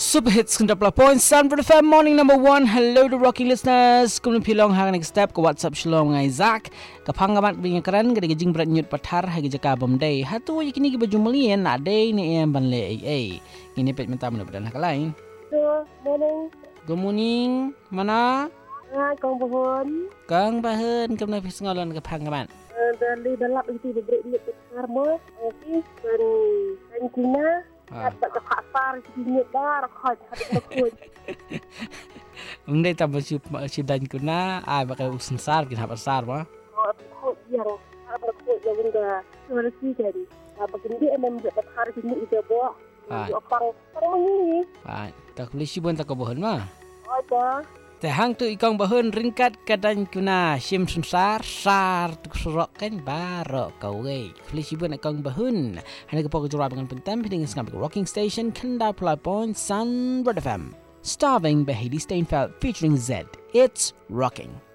Super Hits 90.7 FM Morning number 1. Hello to rocking listeners. Kung pilong hang next step ko WhatsApp shalom ngai Zak. Kapang gamat binga keren gede gejing berat nyut patar hagi jaka bomday. Hatu yakini gi baju mulien ade ni em ban le ai. Kini pet minta mana badan hak lain. Good morning. Mana? Kang Bahun. Kang Bahun kemna pis ngolon kapang gamat. Dari dalap itu diberi nyut patar mo. Okey dan Cina. Tak terpaksa nyut bar khot hadik khot. Undai tambah si dan kuna ai pakai usun sar kin hap sar ba. Khot yang khot yang benda solusi jadi. Begini emang patar ini ide bo. Opang ini. Tak boleh si bon tak bohon mah. Ada. Tehang tu ikang bahun ringkat kadan kuna sim sunsar sar tu surok kan barok kawai. Polisi pun ikang bahun. Hanya kepok jurab dengan pentem dengan ngabik rocking station Kenda Pulai Point Sun FM. Starving by Haley Steinfeld featuring Z. It's rocking.